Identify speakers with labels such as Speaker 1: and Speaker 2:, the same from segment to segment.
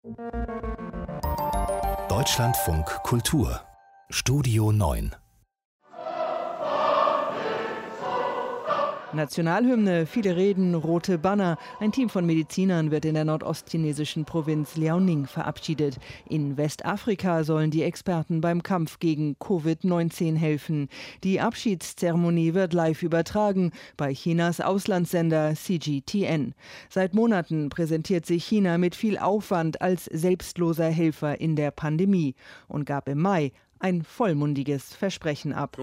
Speaker 1: Deutschlandfunk Kultur Studio 9.
Speaker 2: Nationalhymne, viele Reden, rote Banner. Ein Team von Medizinern wird in der nordostchinesischen Provinz Liaoning verabschiedet. In Westafrika sollen die Experten beim Kampf gegen Covid-19 helfen. Die Abschiedszeremonie wird live übertragen bei Chinas Auslandssender CGTN. Seit Monaten präsentiert sich China mit viel Aufwand als selbstloser Helfer in der Pandemie und gab im Mai ein vollmundiges Versprechen ab.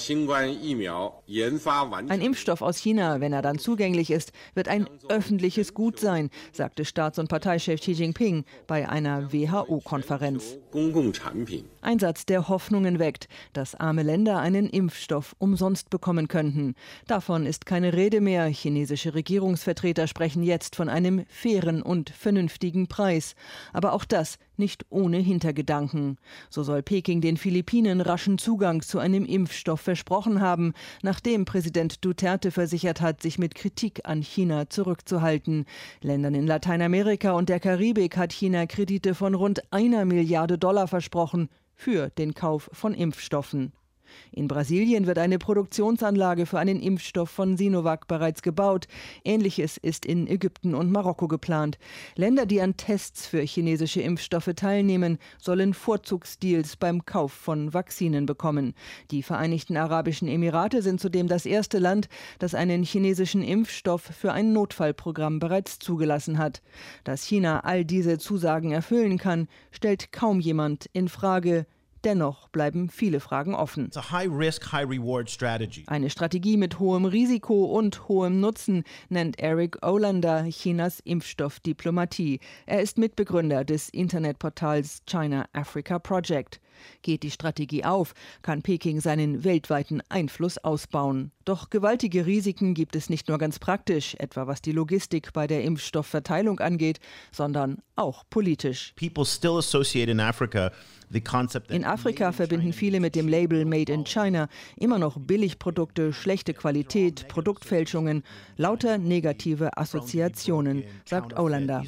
Speaker 2: Ein Impfstoff aus China, wenn er dann zugänglich ist, wird ein öffentliches Gut sein, sagte Staats- und Parteichef Xi Jinping bei einer WHO-Konferenz. Ein Satz, der Hoffnungen weckt, dass arme Länder einen Impfstoff umsonst bekommen könnten. Davon ist keine Rede mehr. Chinesische Regierungsvertreter sprechen jetzt von einem fairen und vernünftigen Preis. Aber auch das nicht ohne Hintergedanken. So soll Peking den Philippinen raschen Zugang zu einem Impfstoff versprochen haben, nachdem Präsident Duterte versichert hat, sich mit Kritik an China zurückzuhalten. Ländern in Lateinamerika und der Karibik hat China Kredite von rund 1 Milliarde Dollar versprochen für den Kauf von Impfstoffen. In Brasilien wird eine Produktionsanlage für einen Impfstoff von Sinovac bereits gebaut. Ähnliches ist in Ägypten und Marokko geplant. Länder, die an Tests für chinesische Impfstoffe teilnehmen, sollen Vorzugsdeals beim Kauf von Vakzinen bekommen. Die Vereinigten Arabischen Emirate sind zudem das erste Land, das einen chinesischen Impfstoff für ein Notfallprogramm bereits zugelassen hat. Dass China all diese Zusagen erfüllen kann, stellt kaum jemand in Frage. Dennoch bleiben viele Fragen offen. Eine Strategie mit hohem Risiko und hohem Nutzen nennt Eric Olander Chinas Impfstoffdiplomatie. Er ist Mitbegründer des Internetportals China Africa Project. Geht die Strategie auf, kann Peking seinen weltweiten Einfluss ausbauen. Doch gewaltige Risiken gibt es nicht nur ganz praktisch, etwa was die Logistik bei der Impfstoffverteilung angeht, sondern auch politisch. In Afrika verbinden viele mit dem Label Made in China immer noch Billigprodukte, schlechte Qualität, Produktfälschungen, lauter negative Assoziationen, sagt Olander.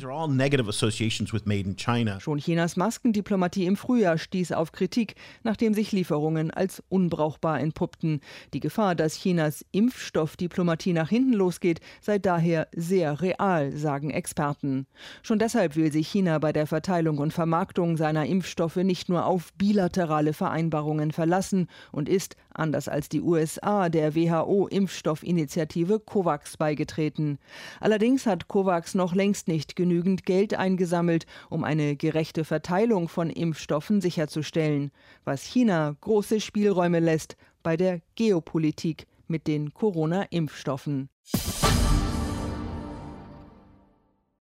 Speaker 2: Schon Chinas Maskendiplomatie im Frühjahr stieß auf Kritik, nachdem sich Lieferungen als unbrauchbar entpuppten. Die Gefahr, dass Chinas Impfstoffdiplomatie nach hinten losgeht, sei daher sehr real, sagen Experten. Schon deshalb will sich China bei der Verteilung und Vermarktung seiner Impfstoffe nicht nur auf bilaterale Vereinbarungen verlassen und ist, anders als die USA, der WHO-Impfstoffinitiative COVAX beigetreten. Allerdings hat COVAX noch längst nicht genügend Geld eingesammelt, um eine gerechte Verteilung von Impfstoffen sicherzustellen, was China große Spielräume lässt bei der Geopolitik mit den Corona-Impfstoffen.